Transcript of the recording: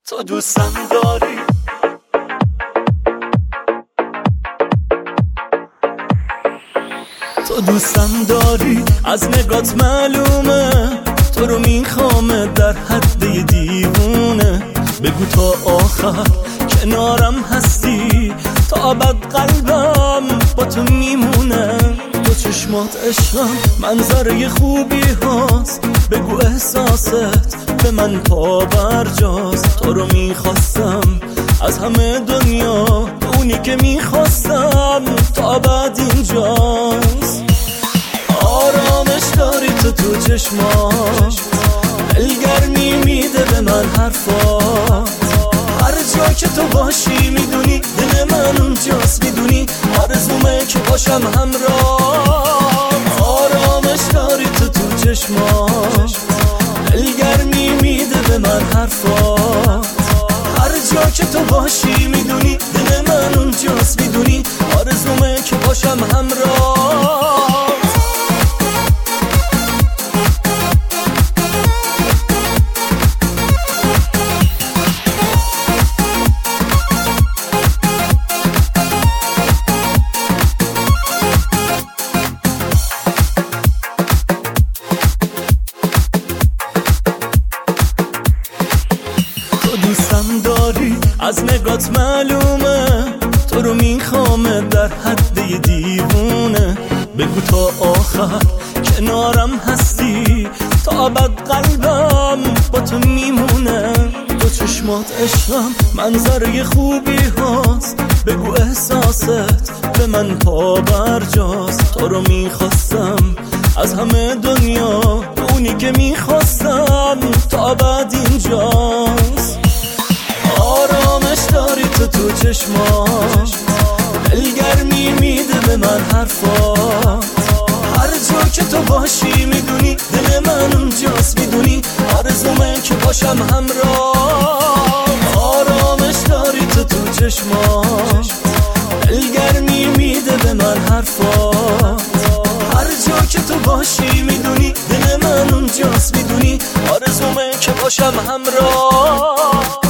تو دوستم داری، تو دوستم داری، از نگات معلومه تو رو میخوامه در حد دیوونه. بگو تا آخر کنارم هستی، تا ابد قلبم با تو میمونه. تو چشمات عشقم منظره خوبی هاست، بگو احساست به من پابرجاست. تو رو میخواستم از همه دنیا، اونی که میخواستم تا ابد اینجاست. آرامش داری تو چشمات، دلگرمی میده به من حرفات. هر جا که تو باشی میدونی دل من اونجاست، میدونی آرزومه که باشم همراه. آرامش داری تو چشمات، دلگرمی میده به من حرفات. هر جا که تو باشی میدونی دل من اونجاست، میدونی آرزومه که باشم همراه. دوستم داری، از نگات معلومه تو رو میخوامه در حد دیوونه. بگو تا آخر کنارم هستی، تا ابد قلبم با تو میمونه. تو چشمات عشقم منظره خوبی هاست، بگو احساست به من پابرجاست. تو رو میخواستم از همه دنیا، اونی که میخواستم تا ابد اینجاست. آرامش داری تو چشمات، دلگرمی میده به من حرفات. هر جا که تو باشی میدونی دل من اونجاست، میدونی آرزومه که باشم همراه. آرامش داری تو چشمات، دلگرمی میده به من حرفات. هر جا که تو باشی میدونی دل من اونجاست، میدونی آرزومه که باشم همراه.